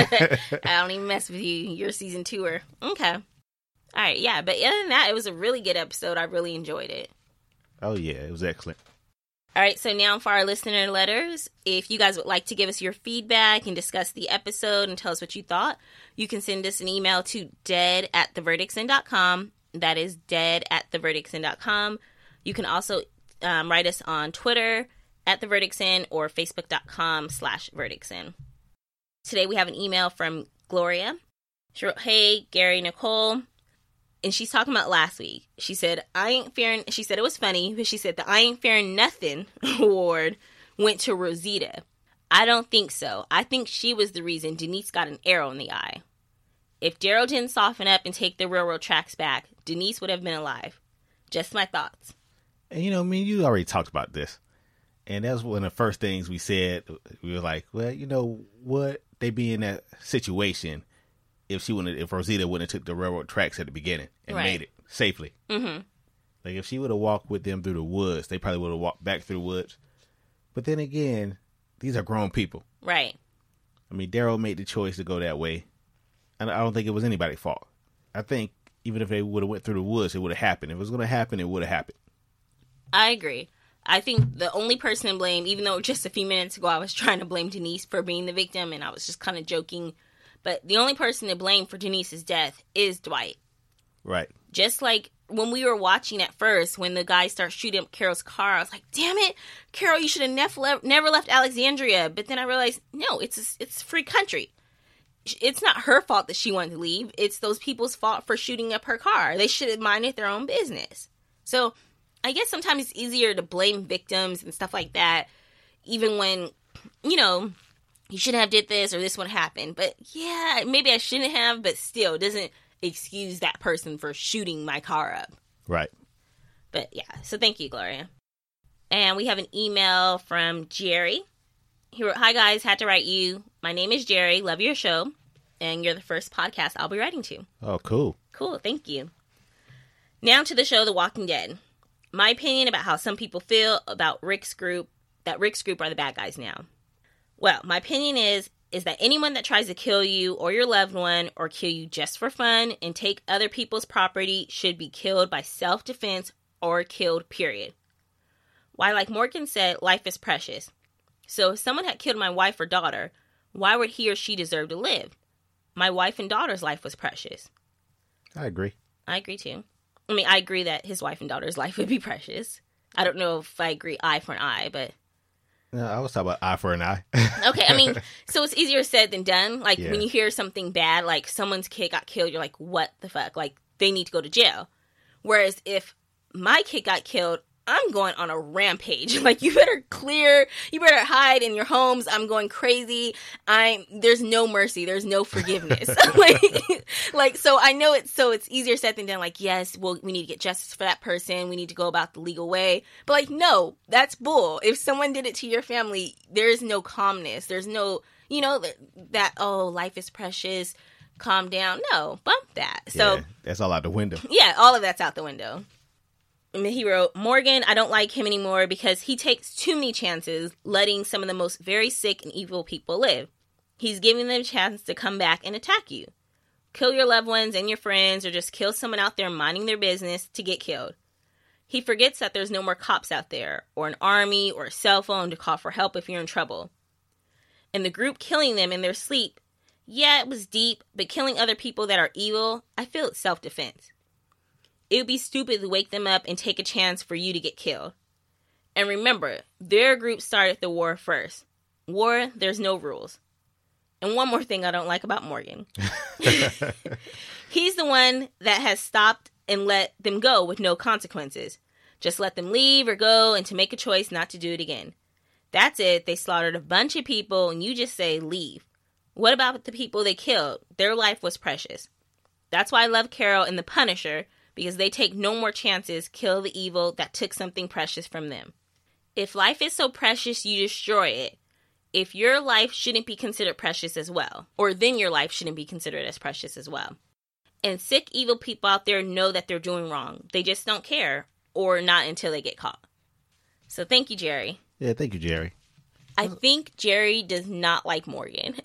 I don't even mess with you. You're season 2-er. Okay. All right. Yeah. But other than that, it was a really good episode. I really enjoyed it. Oh, yeah. It was excellent. All right, so now for our listener letters. If you guys would like to give us your feedback and discuss the episode and tell us what you thought, you can send us an email to dead@theverdictsin.com. That is dead@theverdictsin.com. You can also write us on Twitter @theverdictsin or facebook.com/verdictsin. Today we have an email from Gloria. She wrote, "Hey, Gary, Nicole." And she's talking about last week. She said, she said it was funny, but she said the I Ain't Fearing Nothing award went to Rosita. I don't think so. I think she was the reason Denise got an arrow in the eye. If Daryl didn't soften up and take the railroad tracks back, Denise would have been alive. Just my thoughts. And you already talked about this. And that's one of the first things we said. We were like, well, you know what? They be in that situation if Rosita wouldn't have took the railroad tracks at the beginning and made it safely. Mm-hmm. Like, if she would have walked with them through the woods, they probably would have walked back through the woods. But then again, these are grown people. Right. I mean, Daryl made the choice to go that way. And I don't think it was anybody's fault. I think even if they would have went through the woods, it would have happened. If it was going to happen, it would have happened. I agree. I think the only person to blame, even though just a few minutes ago I was trying to blame Denise for being the victim, and I was just kind of joking, but the only person to blame for Denise's death is Dwight. Right. Just like when we were watching at first, when the guy starts shooting up Carol's car, I was like, damn it, Carol, you should have never left Alexandria. But then I realized, no, it's a free country. It's not her fault that she wanted to leave. It's those people's fault for shooting up her car. They should have minded their own business. So I guess sometimes it's easier to blame victims and stuff like that, even when, you shouldn't have did this or this would happen. But yeah, maybe I shouldn't have, but still, it doesn't excuse that person for shooting my car up. Right. But yeah, so thank you, Gloria. And we have an email from Jerry. He wrote, "Hi guys, had to write you. My name is Jerry, love your show, and you're the first podcast I'll be writing to." Oh, cool. Cool, thank you. Now to the show The Walking Dead. My opinion about how some people feel about Rick's group, that Rick's group are the bad guys now. Well, my opinion is that anyone that tries to kill you or your loved one or kill you just for fun and take other people's property should be killed by self-defense or killed, period. Why, like Morgan said, life is precious. So if someone had killed my wife or daughter, why would he or she deserve to live? My wife and daughter's life was precious. I agree. I agree too. I mean, I agree that his wife and daughter's life would be precious. I don't know if I agree eye for an eye, but... No, I was talking about eye for an eye. Okay, I mean, so it's easier said than done. Like, when you hear something bad, like someone's kid got killed, you're like, what the fuck? Like, they need to go to jail. Whereas if my kid got killed, I'm going on a rampage. Like, you better hide in your homes. I'm going crazy. There's no mercy. There's no forgiveness. So I know it's easier said than done. Like, yes, well, we need to get justice for that person. We need to go about the legal way. But like, no, that's bull. If someone did it to your family, there's no calmness. There's no, oh, life is precious. Calm down. No, bump that. So that's all out the window. Yeah, all of that's out the window. And he wrote, Morgan, I don't like him anymore because he takes too many chances letting some of the most very sick and evil people live. He's giving them a chance to come back and attack you. Kill your loved ones and your friends or just kill someone out there minding their business to get killed. He forgets that there's no more cops out there or an army or a cell phone to call for help if you're in trouble. And the group killing them in their sleep, yeah, it was deep, but killing other people that are evil, I feel it's self-defense. It would be stupid to wake them up and take a chance for you to get killed. And remember, their group started the war first. War, there's no rules. And one more thing I don't like about Morgan. He's the one that has stopped and let them go with no consequences. Just let them leave or go and to make a choice not to do it again. That's it. They slaughtered a bunch of people and you just say leave. What about the people they killed? Their life was precious. That's why I love Carol and the Punisher, because they take no more chances, kill the evil that took something precious from them. If life is so precious, you destroy it. If your life shouldn't be considered precious as well, or then your life shouldn't be considered as precious as well. And sick, evil people out there know that they're doing wrong. They just don't care, or not until they get caught. So thank you, Jerry. Yeah, thank you, Jerry. I think Jerry does not like Morgan.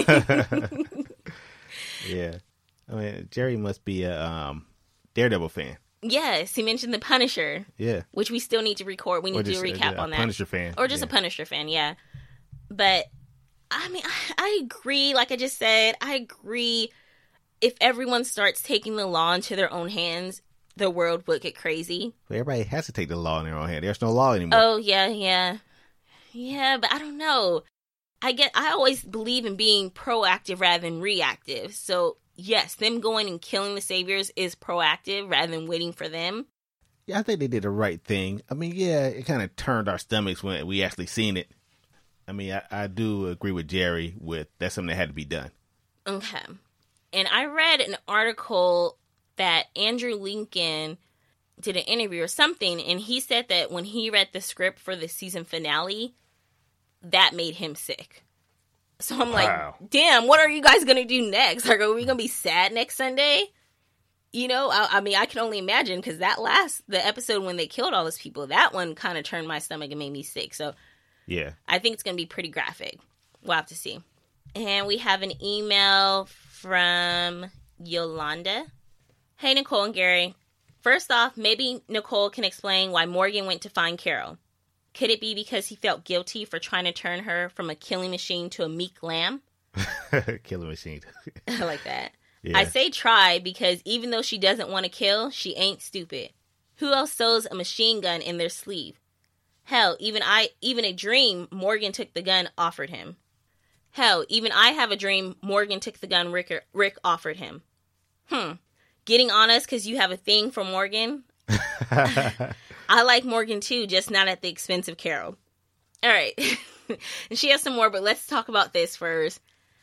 Yeah. I mean, Jerry must be a... Daredevil fan. Yes, he mentioned the Punisher. Yeah. Which we still need to record. We need to do a recap on that. Punisher fan. Or just a Punisher fan, yeah. But, I mean, I agree. Like I just said, I agree. If everyone starts taking the law into their own hands, the world would get crazy. But everybody has to take the law in their own hand. There's no law anymore. Oh, yeah. Yeah, but I don't know. I always believe in being proactive rather than reactive. So... yes, them going and killing the saviors is proactive rather than waiting for them. Yeah, I think they did the right thing. I mean, yeah, it kind of turned our stomachs when we actually seen it. I mean, I do agree with Jerry with that's something that had to be done. Okay. And I read an article that Andrew Lincoln did an interview or something, and he said that when he read the script for the season finale, that made him sick. So I'm like, damn, what are you guys going to do next? Like, are we going to be sad next Sunday? I mean, I can only imagine because the episode when they killed all those people, that one kind of turned my stomach and made me sick. So yeah, I think it's going to be pretty graphic. We'll have to see. And we have an email from Yolanda. Hey, Nicole and Gary. First off, maybe Nicole can explain why Morgan went to find Carol. Could it be because he felt guilty for trying to turn her from a killing machine to a meek lamb? Killing machine. I like that. Yeah. I say try because even though she doesn't want to kill, she ain't stupid. Who else sews a machine gun in their sleeve? Hell, even a dream Morgan took the gun offered him. Hell, even I have a dream Morgan took the gun Rick offered him. Getting on us because you have a thing for Morgan? I like Morgan too, just not at the expense of Carol. All right. And she has some more, but let's talk about this first.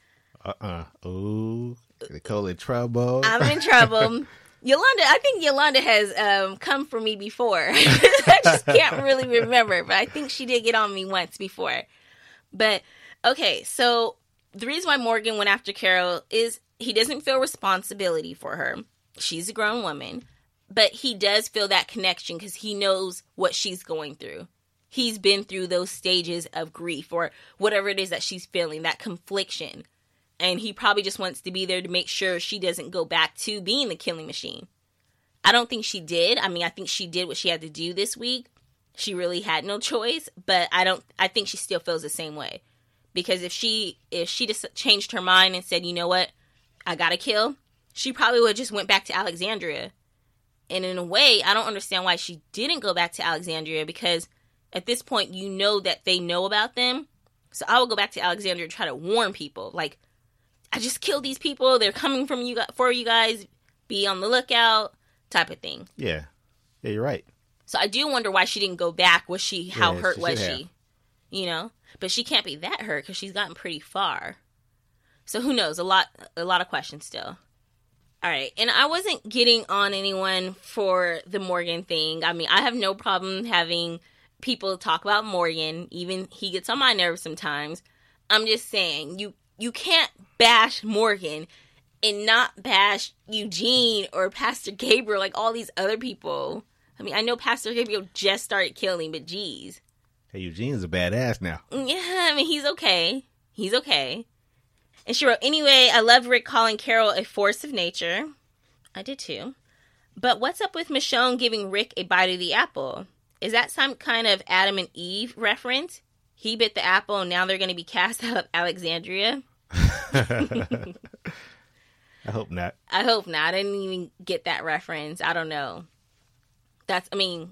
Oh, Nicole in trouble. I'm in trouble. I think Yolanda has come for me before. I just can't really remember, but I think she did get on me once before. But, okay, so the reason why Morgan went after Carol is he doesn't feel responsibility for her. She's a grown woman. But he does feel that connection because he knows what she's going through. He's been through those stages of grief or whatever it is that she's feeling, that confliction. And he probably just wants to be there to make sure she doesn't go back to being the killing machine. I don't think she did. I mean, I think she did what she had to do this week. She really had no choice, but I think she still feels the same way. Because if she just changed her mind and said, you know what, I gotta kill, she probably would have just went back to Alexandria. And in a way, I don't understand why she didn't go back to Alexandria, because at this point, you know that they know about them. So I would go back to Alexandria and try to warn people. Like, I just killed these people. They're coming for you guys. Be on the lookout, type of thing. Yeah. Yeah, you're right. So I do wonder why she didn't go back. How hurt was she? Have. You know? But she can't be that hurt because she's gotten pretty far. So who knows? A lot of questions still. All right, and I wasn't getting on anyone for the Morgan thing. I mean, I have no problem having people talk about Morgan. Even he gets on my nerves sometimes. I'm just saying, you can't bash Morgan and not bash Eugene or Pastor Gabriel like all these other people. I mean, I know Pastor Gabriel just started killing, but geez. Hey, Eugene's a badass now. Yeah, I mean, he's okay. He's okay. And she wrote, anyway, I love Rick calling Carol a force of nature. I did too. But what's up with Michonne giving Rick a bite of the apple? Is that some kind of Adam and Eve reference? He bit the apple and now they're going to be cast out of Alexandria? I hope not. I hope not. I didn't even get that reference. I don't know. That's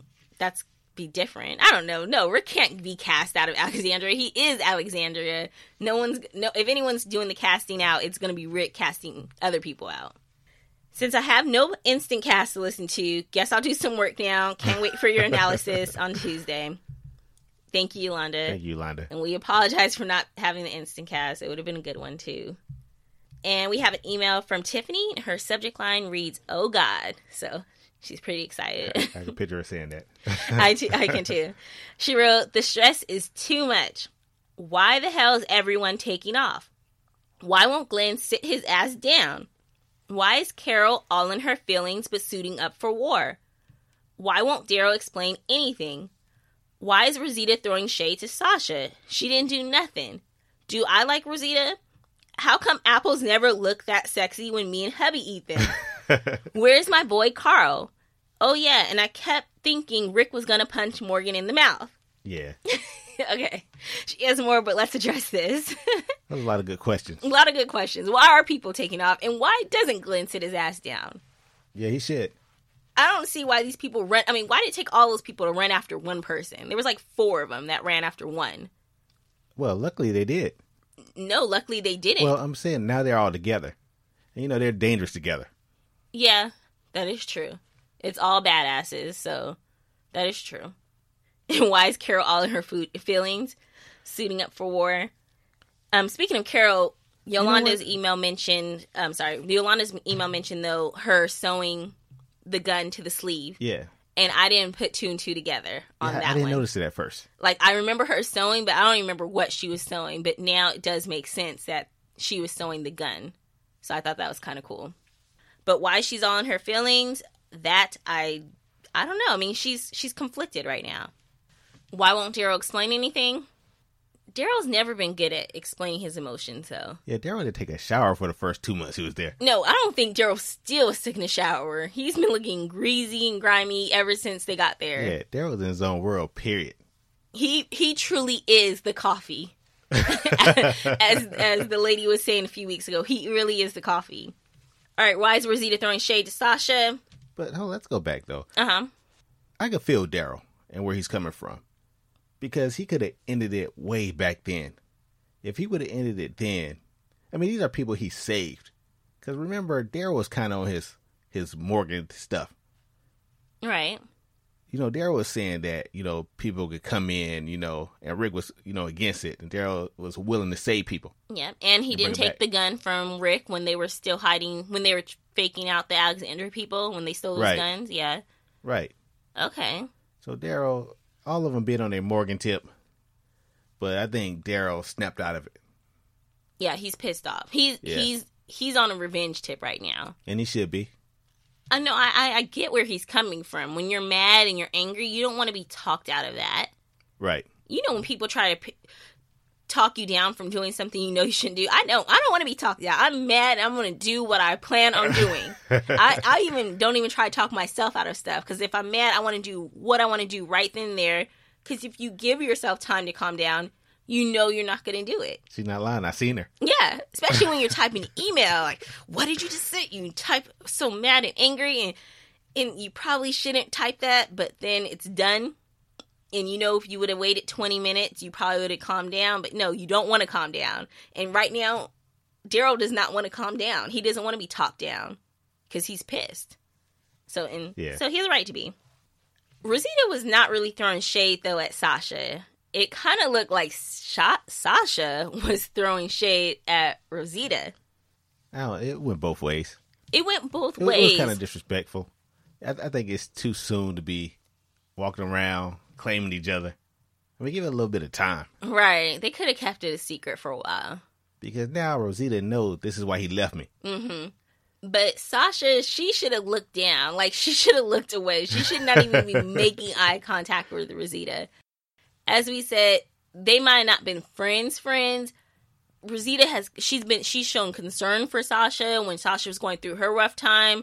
be different. I don't know. No, Rick can't be cast out of Alexandria. He is Alexandria. If anyone's doing the casting out, it's going to be Rick casting other people out. Since I have no instant cast to listen to, guess I'll do some work now. Can't wait for your analysis on Tuesday. Thank you, Yolanda. Thank you, Yolanda. And we apologize for not having the instant cast. It would have been a good one, too. And we have an email from Tiffany. Her subject line reads, "Oh, God." So she's pretty excited. I can picture her saying that. I can too. She wrote, "The stress is too much. Why the hell is everyone taking off? Why won't Glenn sit his ass down? Why is Carol all in her feelings but suiting up for war? Why won't Daryl explain anything? Why is Rosita throwing shade to Sasha? She didn't do nothing. Do I like Rosita? How come apples never look that sexy when me and hubby eat them? Where's my boy Carl? Oh yeah, and I kept thinking Rick was gonna punch Morgan in the mouth." Yeah. Okay. She has more, but let's address this. That's a lot of good questions. A lot of good questions. Why are people taking off? And why doesn't Glenn sit his ass down? Yeah, he should. I don't see why these people run. I mean, why did it take all those people to run after one person? There was like 4 of them that ran after one. Well, luckily they did. No, luckily they didn't. Well, I'm saying now they're all together. And, they're dangerous together. Yeah, that is true. It's all badasses, so that is true. And why is Carol all in her feelings, suiting up for war? Speaking of Carol, Yolanda's email mentioned, though, her sewing the gun to the sleeve. Yeah. And I didn't put 2 and 2 together on that one. I didn't notice it at first. Like, I remember her sewing, but I don't even remember what she was sewing. But now it does make sense that she was sewing the gun. So I thought that was kind of cool. But why she's all in her feelings, that I don't know. I mean, she's conflicted right now. Why won't Daryl explain anything? Daryl's never been good at explaining his emotions, though. Yeah, Daryl didn't take a shower for the first 2 months he was there. No, I don't think Daryl still was taking a shower. He's been looking greasy and grimy ever since they got there. Yeah, Daryl's in his own world, period. He truly is the coffee. as the lady was saying a few weeks ago, he really is the coffee. All right, why is Rosita throwing shade to Sasha? But let's go back, though. Uh-huh. I could feel Daryl and where he's coming from. Because he could have ended it way back then. If he would have ended it then, I mean, these are people he saved. Because remember, Daryl was kind of on his Morgan stuff. Right. Daryl was saying that, people could come in, and Rick was, against it. And Daryl was willing to save people. Yeah, and he didn't take the gun from Rick when they were still hiding, when they were faking out the Alexandria people, when they stole those guns. Yeah. Right. Okay. So Daryl, all of them been on their Morgan tip. But I think Daryl snapped out of it. Yeah, he's pissed off. He's on a revenge tip right now. And he should be. I know, I get where he's coming from. When you're mad and you're angry, you don't want to be talked out of that. Right. You know, when people try to talk you down from doing something you know you shouldn't do. I don't want to be talked down. I'm mad. I'm going to do what I plan on doing. I even don't even try to talk myself out of stuff, because if I'm mad, I want to do what I want to do right then and there. Because if you give yourself time to calm down, you know you're not going to do it. She's not lying. I seen her. Yeah, especially when you're typing email. Like, what did you just say? You type so mad and angry, and you probably shouldn't type that, but then it's done. And you know, if you would have waited 20 minutes, you probably would have calmed down. But no, you don't want to calm down. And right now, Daryl does not want to calm down. He doesn't want to be talked down because he's pissed. So he has a right to be. Rosita was not really throwing shade, though, at Sasha. It kind of looked like Sasha was throwing shade at Rosita. It went both ways. It went both ways. It was kind of disrespectful. I think it's too soon to be walking around claiming each other. I mean, give it a little bit of time. Right. They could have kept it a secret for a while. Because now Rosita knows this is why he left me. Mm-hmm. But Sasha, she should have looked down. Like, she should have looked away. She should not even be making eye contact with Rosita. As we said, they might have not been friends. Rosita she's shown concern for Sasha when Sasha was going through her rough time.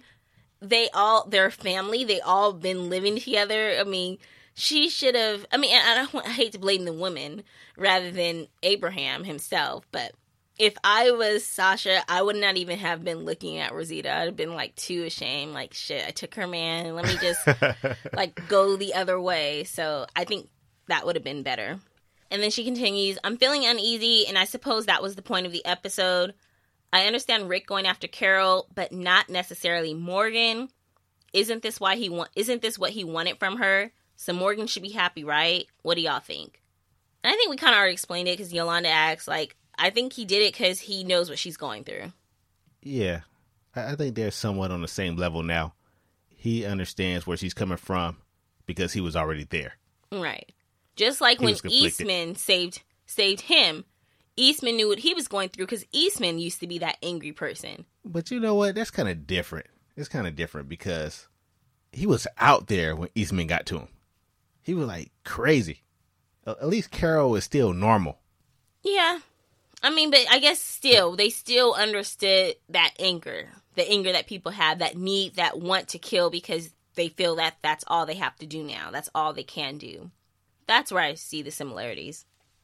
They're family. They all been living together. I mean, she should have, I hate to blame the woman rather than Abraham himself, but if I was Sasha, I would not even have been looking at Rosita. I'd have been, like, too ashamed. Like, shit, I took her man. Let me just, like, go the other way. So I think that would have been better. And then she continues, I'm feeling uneasy, and I suppose that was the point of the episode. I understand Rick going after Carol, but not necessarily Morgan. Isn't this what he wanted from her? So Morgan should be happy, right? What do y'all think? And I think we kind of already explained it, because Yolanda asks, like, I think he did it because he knows what she's going through. Yeah. I think they're somewhat on the same level now. He understands where she's coming from because he was already there. Right. Just like when Eastman saved him, Eastman knew what he was going through because Eastman used to be that angry person. But you know what? That's kind of different. It's kind of different because he was out there when Eastman got to him. He was like crazy. At least Carol is still normal. Yeah. I mean, but I guess they still understood that anger. The anger that people have, that need, that want to kill because they feel that that's all they have to do now. That's all they can do. That's where I see the similarities.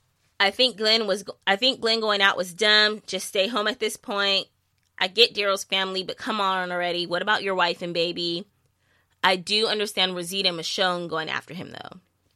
I think Glenn going out was dumb. Just stay home at this point. I get Daryl's family, but come on already. What about your wife and baby? I do understand Rosita and Michonne going after him, though.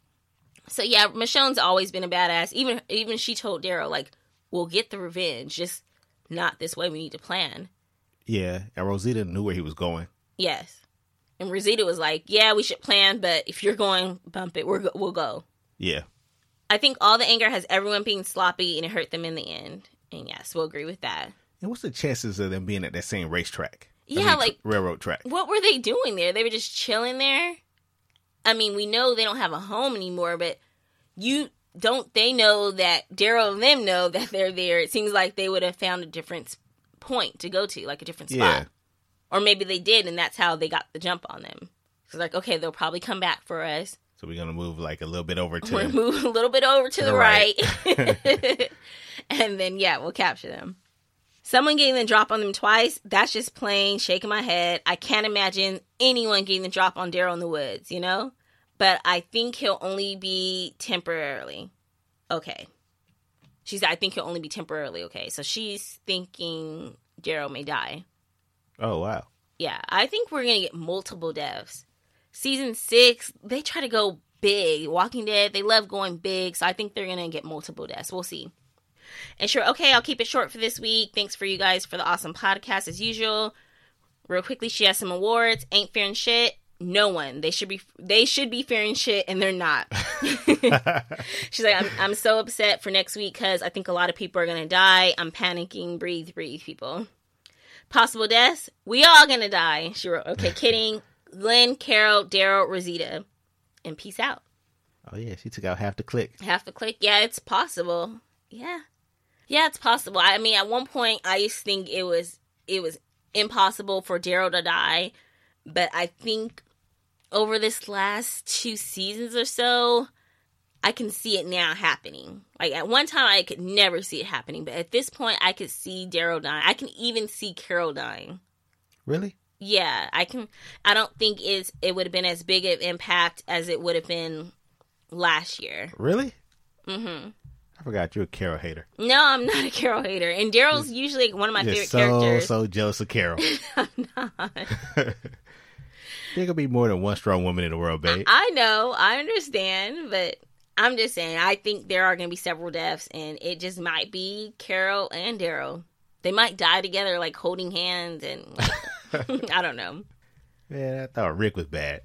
So, yeah, Michonne's always been a badass. Even she told Daryl, like, we'll get the revenge, just not this way. We need to plan. Yeah, and Rosita knew where he was going. Yes. And Rosita was like, yeah, we should plan, but if you're going, bump it. We'll go. Yeah. I think all the anger has everyone being sloppy, and it hurt them in the end. And yes, we'll agree with that. And what's the chances of them being at that same racetrack? Yeah, railroad track. What were they doing there? They were just chilling there? I mean, we know they don't have a home anymore, but they know that Daryl and them know that they're there. It seems like they would have found a different point to go to, like a different spot. Yeah. Or maybe they did, and that's how they got the jump on them. So, like, okay, they'll probably come back for us. So we're going to move, like, a little bit over to... We'll move a little bit over to the right. And then, yeah, we'll capture them. Someone getting the drop on them twice, that's just plain shaking my head. I can't imagine anyone getting the drop on Daryl in the woods, you know? But I think he'll only be temporarily okay. I think he'll only be temporarily okay. So she's thinking Daryl may die. Oh, wow. Yeah, I think we're going to get multiple deaths. Season 6, they try to go big. Walking Dead, they love going big. So I think they're going to get multiple deaths. We'll see. And sure, okay, I'll keep it short for this week. Thanks for you guys for the awesome podcast as usual. Real quickly, she has some awards. Ain't fearing shit. No one. They should be fearing shit, and they're not. She's like, I'm so upset for next week because I think a lot of people are gonna die. I'm panicking. Breathe, people. Possible deaths. We all gonna die. She wrote, okay, kidding. Glenn, Carol, Daryl, Rosita, and peace out. Oh yeah, she took out half the clique. Yeah, it's possible. Yeah, it's possible. I mean, at one point, I used to think it was impossible for Daryl to die. But I think over this last 2 seasons or so, I can see it now happening. Like, at one time, I could never see it happening. But at this point, I could see Daryl dying. I can even see Carol dying. Really? Yeah, I can. I don't think it would have been as big of impact as it would have been last year. Really? Mm-hmm. I forgot you're a Carol hater. No, I'm not a Carol hater. And Daryl's usually one of my favorite characters. So jealous of Carol. I'm not. There could be more than one strong woman in the world, babe. I know. I understand. But I'm just saying, I think there are going to be several deaths. And it just might be Carol and Daryl. They might die together, like, holding hands. And like, I don't know. Man, I thought Rick was bad.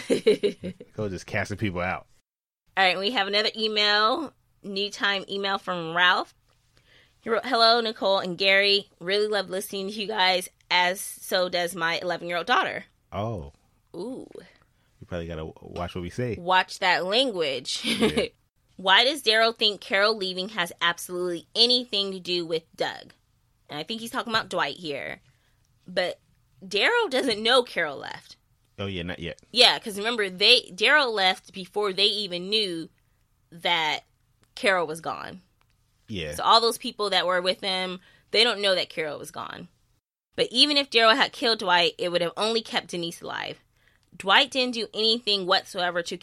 Go just casting people out. All right, we have another new time email from Ralph. He wrote, "Hello, Nicole and Gary. Really love listening to you guys, as so does my 11-year-old daughter." Oh. Ooh. You probably got to watch what we say. Watch that language. Yeah. Why does Daryl think Carol leaving has absolutely anything to do with Doug? And I think he's talking about Dwight here. But Daryl doesn't know Carol left. Oh, yeah, not yet. Yeah, because remember, Daryl left before they even knew that Carol was gone. Yeah. So all those people that were with him, they don't know that Carol was gone. But even if Daryl had killed Dwight, it would have only kept Denise alive. Dwight didn't do anything whatsoever to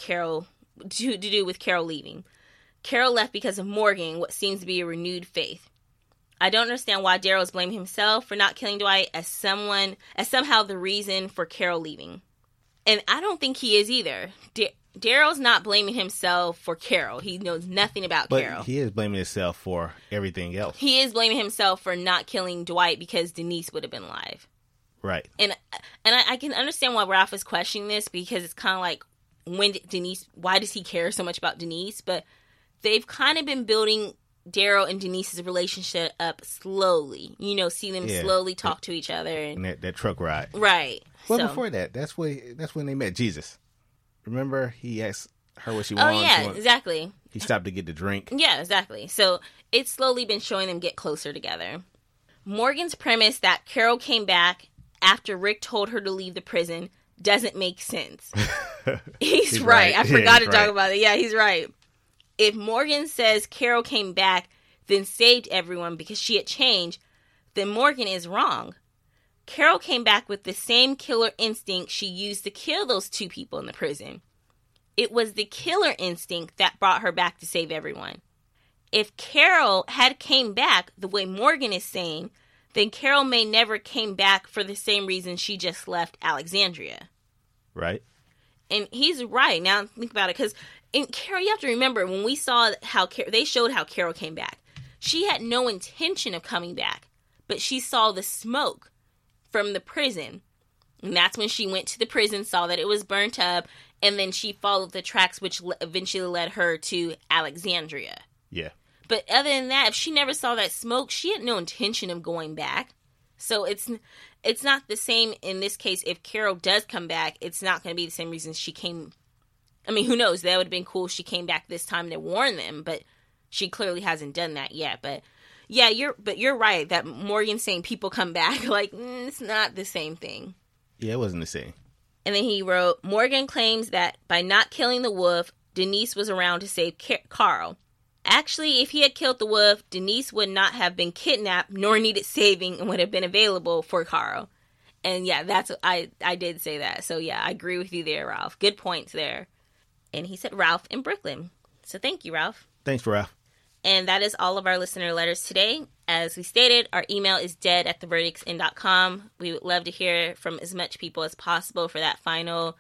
do with Carol leaving. Carol left because of Morgan, what seems to be a renewed faith. I don't understand why Daryl is blaming himself for not killing Dwight as somehow the reason for Carol leaving. And I don't think he is either. Daryl's not blaming himself for Carol. He knows nothing about Carol. But he is blaming himself for everything else. He is blaming himself for not killing Dwight because Denise would have been alive. Right. And I can understand why Ralph is questioning this, because it's kind of like, why does he care so much about Denise? But they've kind of been building Daryl and Denise's relationship up slowly. See them slowly talk to each other. And that truck ride. Right. Well, before that, that's when they met Jesus. Remember, he asked her what she wanted. Oh, yeah, exactly. He stopped to get the drink. Yeah, exactly. So it's slowly been showing them get closer together. Morgan's premise that Carol came back after Rick told her to leave the prison doesn't make sense. He's right. I forgot to talk about it. Yeah, he's right. If Morgan says Carol came back, then saved everyone because she had changed, then Morgan is wrong. Carol came back with the same killer instinct she used to kill those 2 people in the prison. It was the killer instinct that brought her back to save everyone. If Carol had came back the way Morgan is saying, then Carol may never came back for the same reason she just left Alexandria. Right. And he's right. Now think about it, because in Carol, you have to remember, when we saw how they showed how Carol came back, she had no intention of coming back, but she saw the smoke from the prison. And that's when she went to the prison, saw that it was burnt up, and then she followed the tracks, which eventually led her to Alexandria. Yeah. But other than that, if she never saw that smoke, she had no intention of going back. So it's not the same in this case. If Carol does come back, it's not going to be the same reason she came. I mean, who knows? That would have been cool if she came back this time to warn them, but she clearly hasn't done that yet. But yeah, you're right that Morgan saying people come back, like, it's not the same thing. Yeah, it wasn't the same. And then he wrote, Morgan claims that by not killing the wolf, Denise was around to save Carl. Actually, if he had killed the wolf, Denise would not have been kidnapped nor needed saving and would have been available for Carl. And yeah, I did say that. So yeah, I agree with you there, Ralph. Good points there. And he said Ralph in Brooklyn. So thank you, Ralph. Thanks, Ralph. And that is all of our listener letters today. As we stated, our email is dead@theverdictsend.com. We would love to hear from as much people as possible for that final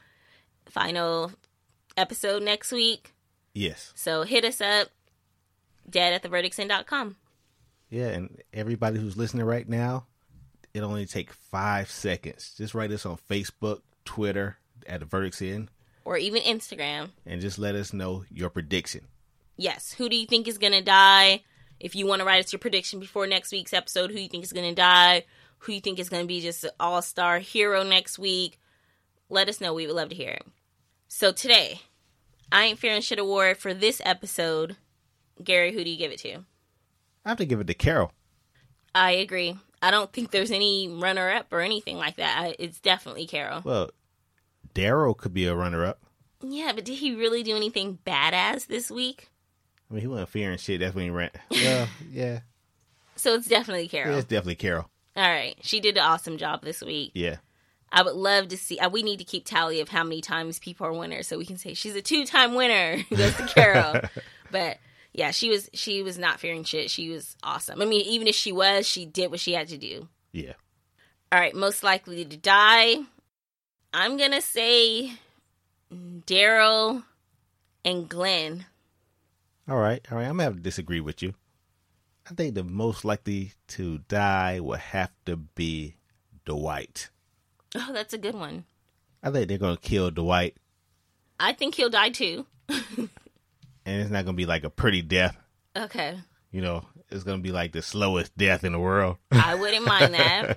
episode next week. Yes. So hit us up, dead@theverdictsend.com. Yeah, and everybody who's listening right now, it only take 5 seconds. Just write us on Facebook, Twitter, at The Verdict's End. Or even Instagram. And just let us know your prediction. Yes. Who do you think is going to die? If you want to write us your prediction before next week's episode, who you think is going to die? Who you think is going to be just an all-star hero next week? Let us know. We would love to hear it. So today, I Ain't Fearing Shit Award for this episode. Gary, who do you give it to? I have to give it to Carol. I agree. I don't think there's any runner-up or anything like that. It's definitely Carol. Well, Daryl could be a runner-up. Yeah, but did he really do anything badass this week? I mean, he wasn't fearing shit. That's when he ran. Well, yeah. So it's definitely Carol. Yeah, it's definitely Carol. All right. She did an awesome job this week. Yeah. I would love to see. We need to keep tally of how many times people are winners so we can say she's a 2-time winner. Goes to Carol. But yeah, she was not fearing shit. She was awesome. I mean, even if she was, she did what she had to do. Yeah. All right. Most likely to die. I'm going to say Daryl and Glenn. All right. I'm going to have to disagree with you. I think the most likely to die would have to be Dwight. Oh, that's a good one. I think they're going to kill Dwight. I think he'll die too. And it's not going to be like a pretty death. Okay. You know, it's going to be like the slowest death in the world. I wouldn't mind that.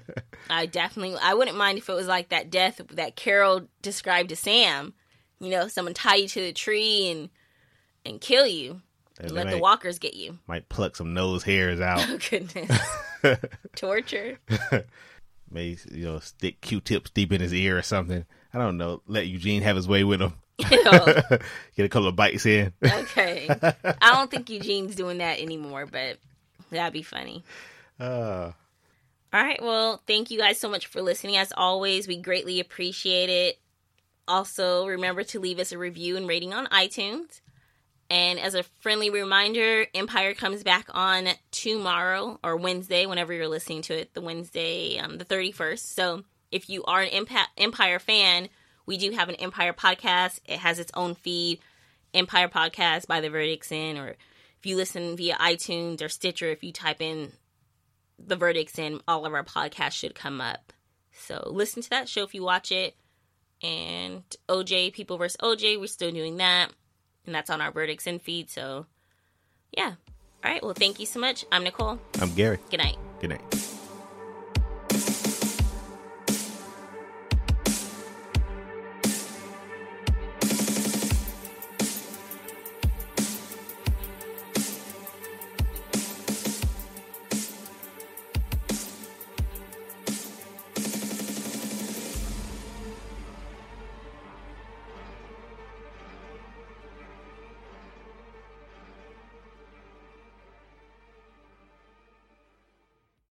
I wouldn't mind if it was like that death that Carol described to Sam. You know, someone tie you to the tree and kill you. And let the walkers get you. Might pluck some nose hairs out. Oh, goodness. Torture. Maybe, stick Q-tips deep in his ear or something. I don't know. Let Eugene have his way with him. Get a couple of bites in. Okay. I don't think Eugene's doing that anymore, but that'd be funny. All right. Well, thank you guys so much for listening. As always, we greatly appreciate it. Also, remember to leave us a review and rating on iTunes. And as a friendly reminder, Empire comes back on tomorrow or Wednesday, whenever you're listening to it, the Wednesday, the 31st. So if you are an Empire fan, we do have an Empire podcast. It has its own feed, Empire Podcast by The Verdict's In. Or if you listen via iTunes or Stitcher, if you type in The Verdict's In, all of our podcasts should come up. So listen to that show if you watch it. And OJ, People vs. OJ, we're still doing that. And that's on our Verdict's In feed. So, yeah. All right. Well, thank you so much. I'm Nicole. I'm Gary. Good night. Good night.